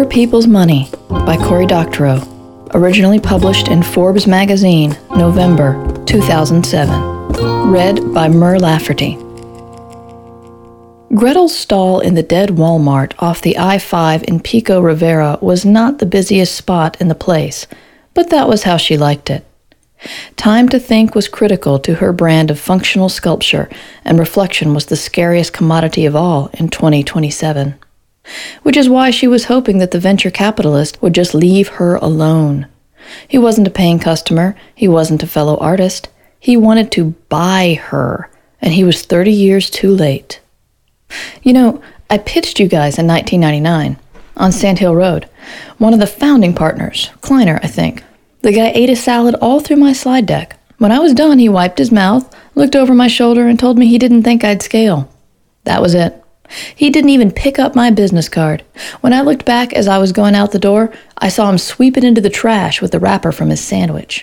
People's Money by Cory Doctorow, originally published in Forbes magazine, November 2007. Read by Mur Lafferty. Gretel's stall in the dead Walmart off the I-5 in Pico Rivera was not the busiest spot in the place, but that was how she liked it. Time to think was critical to her brand of functional sculpture, and reflection was the scariest commodity of all in 2027. Which is why she was hoping that the venture capitalist would just leave her alone. He wasn't a paying customer, he wasn't a fellow artist, he wanted to buy her, and he was 30 years too late. You know, I pitched you guys in 1999, on Sand Hill Road. One of the founding partners, Kleiner, I think. The guy ate a salad all through my slide deck. When I was done, he wiped his mouth, looked over my shoulder, and told me he didn't think I'd scale. That was it. He didn't even pick up my business card. When I looked back as I was going out the door, I saw him sweep it into the trash with the wrapper from his sandwich.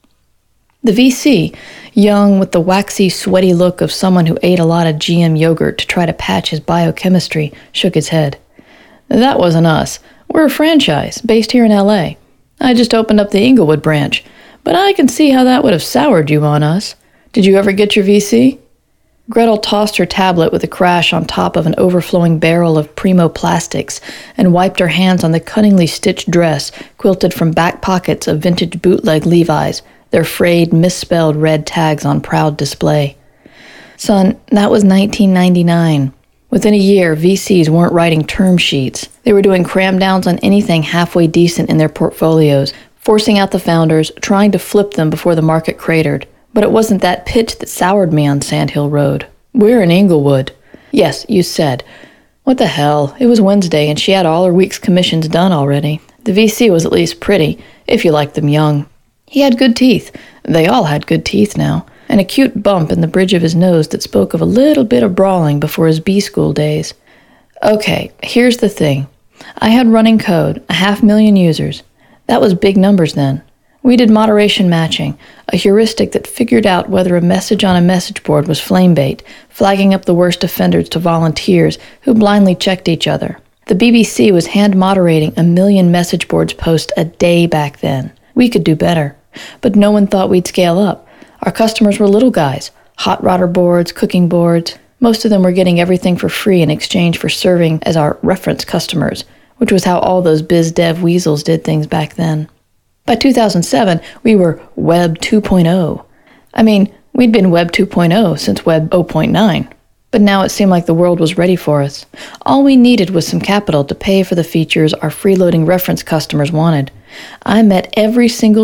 The VC, young with the waxy, sweaty look of someone who ate a lot of GM yogurt to try to patch his biochemistry, shook his head. That wasn't us. We're a franchise, based here in LA. I just opened up the Inglewood branch, but I can see how that would have soured you on us. Did you ever get your VC? Gretel tossed her tablet with a crash on top of an overflowing barrel of Primo plastics and wiped her hands on the cunningly stitched dress quilted from back pockets of vintage bootleg Levi's, their frayed, misspelled red tags on proud display. Son, that was 1999. Within a year, VCs weren't writing term sheets. They were doing cram-downs on anything halfway decent in their portfolios, forcing out the founders, trying to flip them before the market cratered. But it wasn't that pitch that soured me on Sand Hill Road. We're in Inglewood. Yes, you said. What the hell? It was Wednesday, and she had all her week's commissions done already. The VC was at least pretty, if you liked them young. He had good teeth. They all had good teeth now. An acute bump in the bridge of his nose that spoke of a little bit of brawling before his B-school days. Okay, here's the thing. I had running code, 500,000 users. That was big numbers then. We did moderation matching, a heuristic that figured out whether a message on a message board was flame bait, flagging up the worst offenders to volunteers who blindly checked each other. The BBC was hand-moderating 1 million message boards posts a day back then. We could do better. But no one thought we'd scale up. Our customers were little guys, hot rodder boards, cooking boards. Most of them were getting everything for free in exchange for serving as our reference customers, which was how all those biz dev weasels did things back then. By 2007, we were Web 2.0. I mean, we'd been Web 2.0 since Web 0.9. But now it seemed like the world was ready for us. All we needed was some capital to pay for the features our freeloading reference customers wanted. I met every single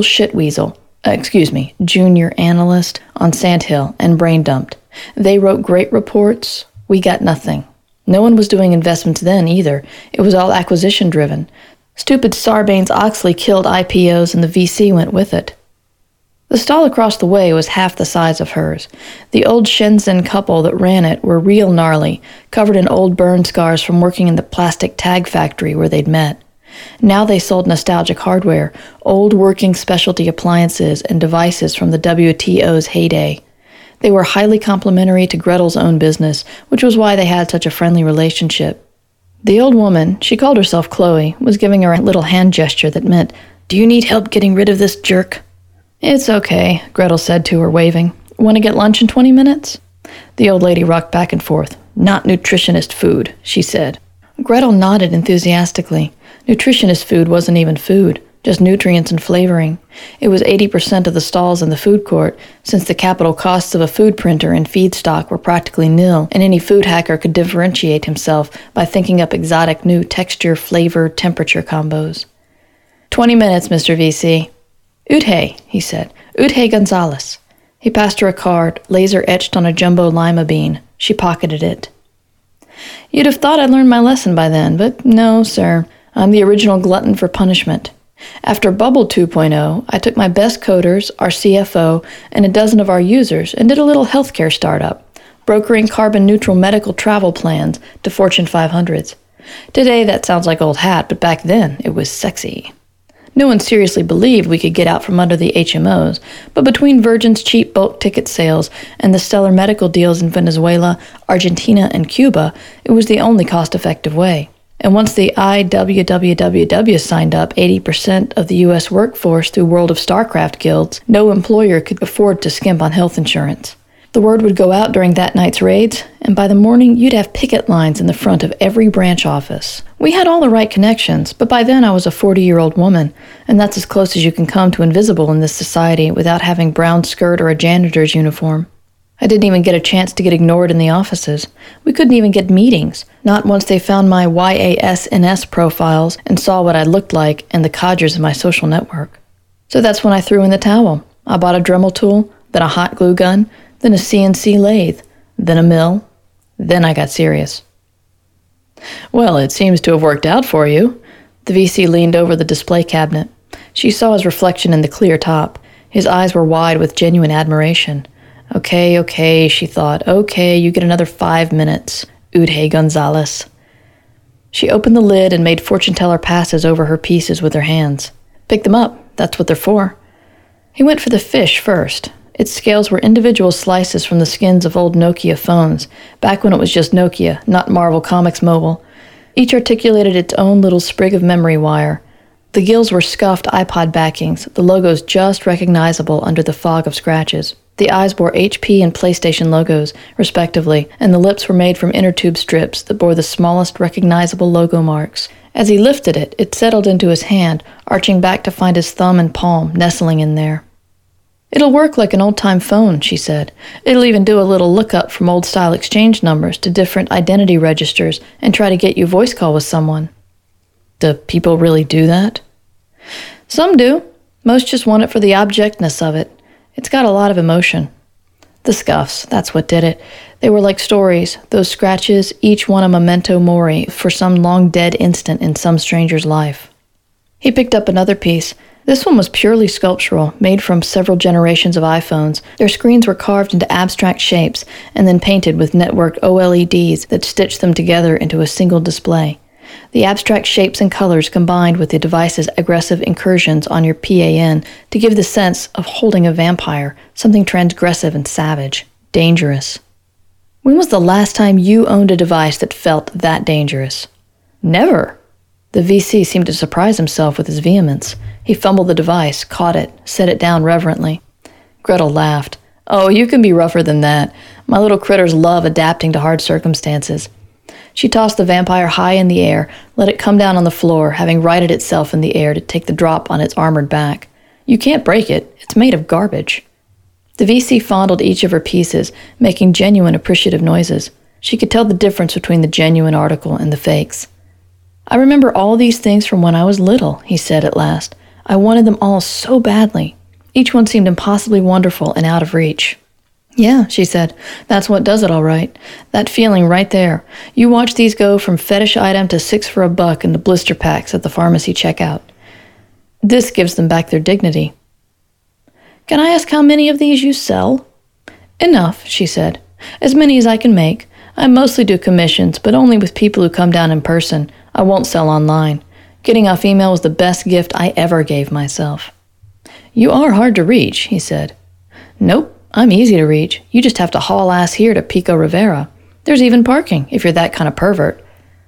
junior analyst on Sand Hill and brain dumped. They wrote great reports. We got nothing. No one was doing investments then either. It was all acquisition driven. Stupid Sarbanes-Oxley killed IPOs and the VC went with it. The stall across the way was half the size of hers. The old Shenzhen couple that ran it were real gnarly, covered in old burn scars from working in the plastic tag factory where they'd met. Now they sold nostalgic hardware, old working specialty appliances and devices from the WTO's heyday. They were highly complementary to Gretel's own business, which was why they had such a friendly relationship. The old woman, she called herself Chloe, was giving her a little hand gesture that meant, "Do you need help getting rid of this jerk?" "It's okay," Gretel said to her, waving. "Want to get lunch in 20 minutes?" The old lady rocked back and forth. "Not nutritionist food," she said. Gretel nodded enthusiastically. Nutritionist food wasn't even food, just nutrients and flavoring. It was 80% of the stalls in the food court, since the capital costs of a food printer and feedstock were practically nil, and any food hacker could differentiate himself by thinking up exotic new texture, flavor, temperature combos. 20 minutes, Mr. VC. Udhe, he said. Udhe Gonzalez. He passed her a card, laser etched on a jumbo lima bean. She pocketed it. You'd have thought I'd learned my lesson by then, but no, sir. I'm the original glutton for punishment. After Bubble 2.0, I took my best coders, our CFO, and a dozen of our users and did a little healthcare startup, brokering carbon-neutral medical travel plans to Fortune 500s. Today that sounds like old hat, but back then it was sexy. No one seriously believed we could get out from under the HMOs, but between Virgin's cheap bulk ticket sales and the stellar medical deals in Venezuela, Argentina, and Cuba, it was the only cost-effective way. And once the IWWWW signed up 80% of the U.S. workforce through World of StarCraft guilds, no employer could afford to skimp on health insurance. The word would go out during that night's raids, and by the morning you'd have picket lines in the front of every branch office. We had all the right connections, but by then I was a 40-year-old woman, and that's as close as you can come to invisible in this society without having brown skirt or a janitor's uniform. I didn't even get a chance to get ignored in the offices. We couldn't even get meetings, not once they found my YASNS profiles and saw what I looked like and the codgers in my social network. So that's when I threw in the towel. I bought a Dremel tool, then a hot glue gun, then a CNC lathe, then a mill. Then I got serious. Well, it seems to have worked out for you. The VC leaned over the display cabinet. She saw his reflection in the clear top. His eyes were wide with genuine admiration. Okay, she thought. Okay, you get another 5 minutes, Udhe Gonzalez. She opened the lid and made fortune teller passes over her pieces with her hands. Pick them up. That's what they're for. He went for the fish first. Its scales were individual slices from the skins of old Nokia phones, back when it was just Nokia, not Marvel Comics Mobile. Each articulated its own little sprig of memory wire. The gills were scuffed iPod backings, the logos just recognizable under the fog of scratches. The eyes bore HP and PlayStation logos, respectively, and the lips were made from inner tube strips that bore the smallest recognizable logo marks. As he lifted it, it settled into his hand, arching back to find his thumb and palm nestling in there. It'll work like an old-time phone, she said. It'll even do a little lookup from old-style exchange numbers to different identity registers and try to get you a voice call with someone. Do people really do that? Some do. Most just want it for the objectness of it. It's got a lot of emotion. The scuffs, that's what did it. They were like stories, those scratches, each one a memento mori for some long-dead instant in some stranger's life. He picked up another piece. This one was purely sculptural, made from several generations of iPhones. Their screens were carved into abstract shapes and then painted with networked OLEDs that stitched them together into a single display. The abstract shapes and colors combined with the device's aggressive incursions on your PAN to give the sense of holding a vampire, something transgressive and savage, dangerous. When was the last time you owned a device that felt that dangerous? Never. The VC seemed to surprise himself with his vehemence. He fumbled the device, caught it, set it down reverently. Gretel laughed. Oh, you can be rougher than that. My little critters love adapting to hard circumstances. She tossed the vampire high in the air, let it come down on the floor, having righted itself in the air to take the drop on its armored back. You can't break it. It's made of garbage. The VC fondled each of her pieces, making genuine appreciative noises. She could tell the difference between the genuine article and the fakes. I remember all these things from when I was little, he said at last. I wanted them all so badly. Each one seemed impossibly wonderful and out of reach. Yeah, she said, that's what does it all right. That feeling right there. You watch these go from fetish item to 6 for $1 in the blister packs at the pharmacy checkout. This gives them back their dignity. Can I ask how many of these you sell? Enough, she said. As many as I can make. I mostly do commissions, but only with people who come down in person. I won't sell online. Getting off email was the best gift I ever gave myself. You are hard to reach, he said. Nope. I'm easy to reach. You just have to haul ass here to Pico Rivera. There's even parking, if you're that kind of pervert.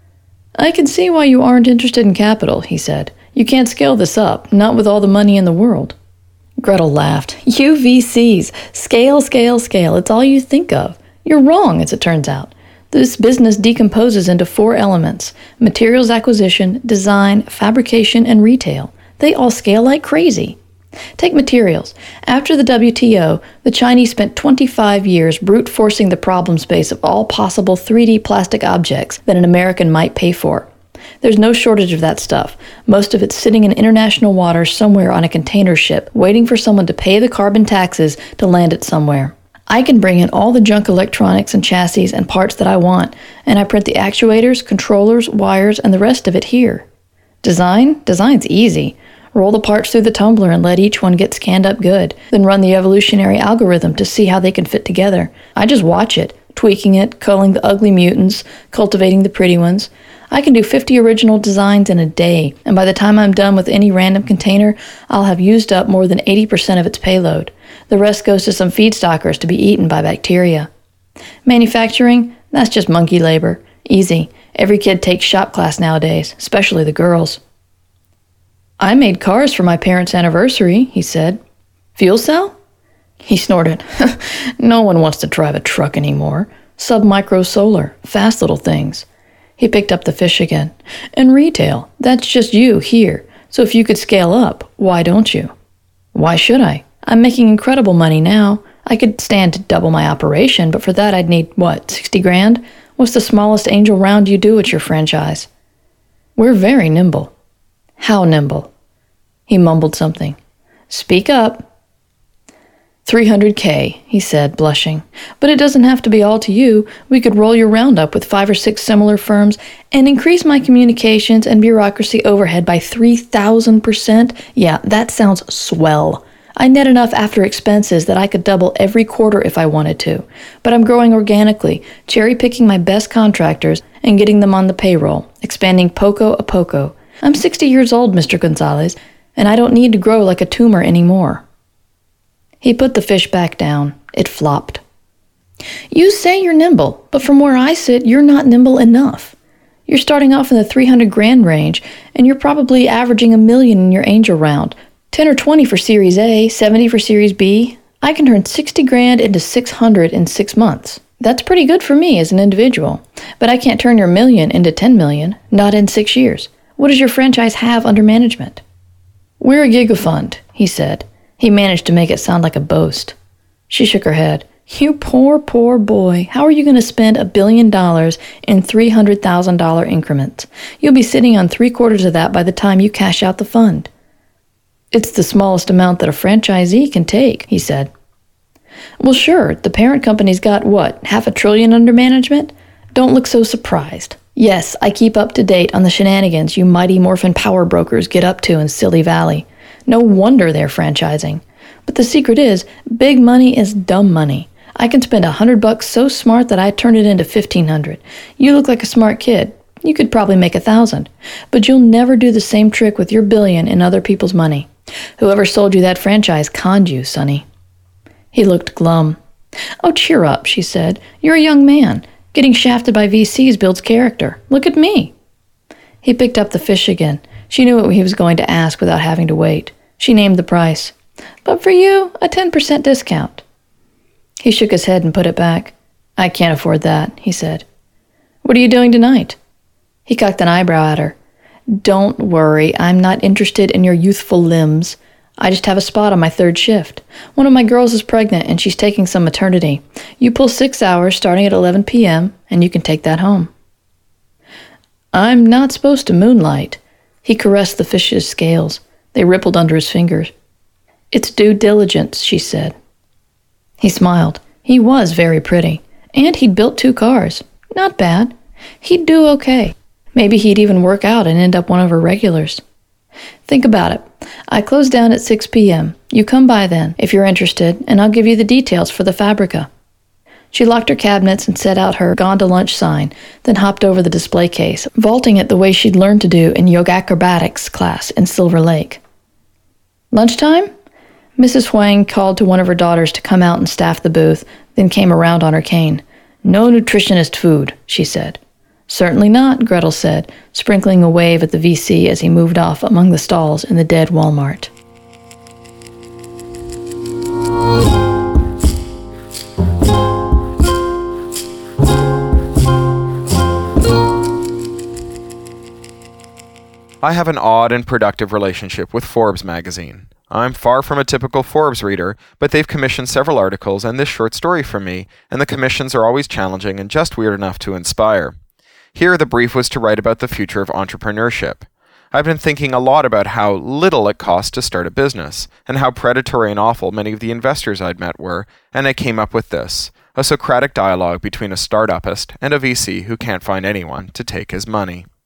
I can see why you aren't interested in capital, he said. You can't scale this up, not with all the money in the world. Gretel laughed. You VCs. Scale, scale, scale. It's all you think of. You're wrong, as it turns out. This business decomposes into 4 elements: materials acquisition, design, fabrication, and retail. They all scale like crazy. Take materials. After the WTO, the Chinese spent 25 years brute forcing the problem space of all possible 3D plastic objects that an American might pay for. There's no shortage of that stuff. Most of it's sitting in international waters somewhere on a container ship, waiting for someone to pay the carbon taxes to land it somewhere. I can bring in all the junk electronics and chassis and parts that I want, and I print the actuators, controllers, wires, and the rest of it here. Design's easy. Roll the parts through the tumbler and let each one get scanned up good, then run the evolutionary algorithm to see how they can fit together. I just watch it, tweaking it, culling the ugly mutants, cultivating the pretty ones. I can do 50 original designs in a day, and by the time I'm done with any random container, I'll have used up more than 80% of its payload. The rest goes to some feedstockers to be eaten by bacteria. Manufacturing, that's just monkey labor. Easy. Every kid takes shop class nowadays, especially the girls. I made cars for my parents' anniversary, he said. Fuel cell? He snorted. No one wants to drive a truck anymore. Sub-micro solar, fast little things. He picked up the fish again. And retail, that's just you here. So if you could scale up, why don't you? Why should I? I'm making incredible money now. I could stand to double my operation, but for that I'd need, 60 grand? What's the smallest angel round you do at your franchise? We're very nimble. How nimble? He mumbled something. Speak up. 300K, he said, blushing. But it doesn't have to be all to you. We could roll your roundup with 5 or 6 similar firms and increase my communications and bureaucracy overhead by 3,000%. Yeah, that sounds swell. I net enough after expenses that I could double every quarter if I wanted to. But I'm growing organically, cherry-picking my best contractors and getting them on the payroll, expanding poco a poco. I'm 60 years old, Mr. Gonzalez, and I don't need to grow like a tumor anymore. He put the fish back down. It flopped. You say you're nimble, but from where I sit, you're not nimble enough. You're starting off in the 300 grand range, and you're probably averaging $1 million in your angel round. 10 or 20 for Series A, 70 for Series B. I can turn 60 grand into 600 in 6 months. That's pretty good for me as an individual. But I can't turn your $1 million into 10 million, not in 6 years. What does your franchise have under management? We're a gigafund, he said. He managed to make it sound like a boast. She shook her head. You poor, poor boy. How are you going to spend $1 billion in $300,000 increments? You'll be sitting on 3/4 of that by the time you cash out the fund. It's the smallest amount that a franchisee can take, he said. Well, sure, the parent company's got, $500 billion under management? Don't look so surprised. Yes, I keep up to date on the shenanigans you mighty morphin power brokers get up to in Silly Valley. No wonder they're franchising. But the secret is, big money is dumb money. I can spend $100 so smart that I turn it into 1,500. You look like a smart kid. You could probably make 1,000. But you'll never do the same trick with your billion in other people's money. Whoever sold you that franchise conned you, Sonny. He looked glum. Oh, cheer up, she said. You're a young man. Getting shafted by VCs builds character. Look at me. He picked up the fish again. She knew what he was going to ask without having to wait. She named the price. But for you, a 10% discount. He shook his head and put it back. I can't afford that, he said. What are you doing tonight? He cocked an eyebrow at her. Don't worry, I'm not interested in your youthful limbs. I just have a spot on my 3rd shift. One of my girls is pregnant and she's taking some maternity. You pull 6 hours starting at 11 p.m. and you can take that home. I'm not supposed to moonlight. He caressed the fish's scales. They rippled under his fingers. It's due diligence, she said. He smiled. He was very pretty. And he'd built 2 cars. Not bad. He'd do okay. Maybe he'd even work out and end up one of her regulars. Think about it. I close down at 6 p.m. You come by then, if you're interested, and I'll give you the details for the Fabrica. She locked her cabinets and set out her gone to lunch sign, then hopped over the display case, vaulting it the way she'd learned to do in yoga acrobatics class in Silver Lake. Lunchtime? Mrs. Huang called to one of her daughters to come out and staff the booth, then came around on her cane. No nutritionist food, she said. Certainly not, Gretel said, sprinkling a wave at the VC as he moved off among the stalls in the dead Walmart. I have an odd and productive relationship with Forbes magazine. I'm far from a typical Forbes reader, but they've commissioned several articles and this short story from me, and the commissions are always challenging and just weird enough to inspire. Here, the brief was to write about the future of entrepreneurship. I've been thinking a lot about how little it costs to start a business, and how predatory and awful many of the investors I'd met were, and I came up with this, a Socratic dialogue between a startupist and a VC who can't find anyone to take his money.